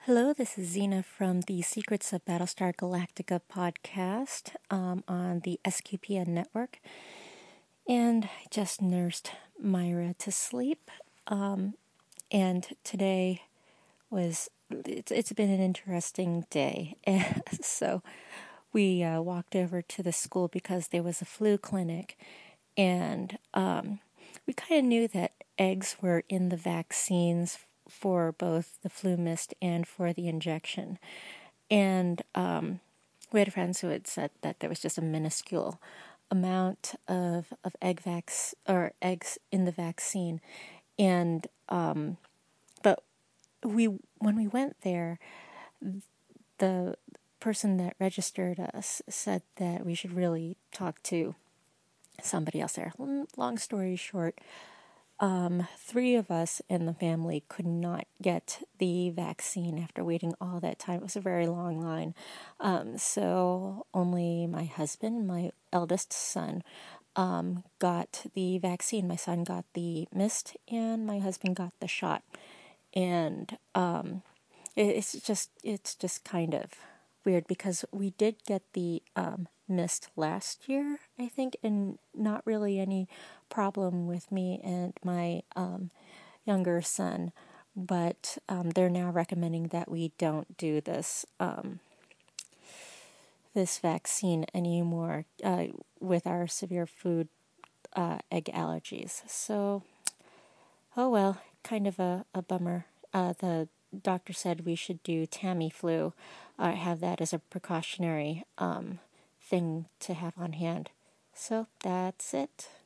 Hello, this is Xena from the Secrets of Battlestar Galactica podcast on the SQPN network. And I just nursed Myra to sleep. And today it's been an interesting day. And so we walked over to the school because there was a flu clinic. And we kind of knew that eggs were in the vaccines for both the flu mist and for the injection. And we had friends who had said that there was just a minuscule amount of eggs in the vaccine. And but when we went there, the person that registered us said that we should really talk to somebody else there. Long story short, 3 of us in the family could not get the vaccine after waiting all that time. It was a very long line. So only my husband, my eldest son, got the vaccine. My son got the mist, and my husband got the shot. And it's just kind of weird because we did get the mist last year, I think, and not really any problem with me and my younger son, but they're now recommending that we don't do this this vaccine anymore with our severe food egg allergies. So, oh well, kind of a bummer. The doctor said we should do Tamiflu, have that as a precautionary thing to have on hand. So that's it.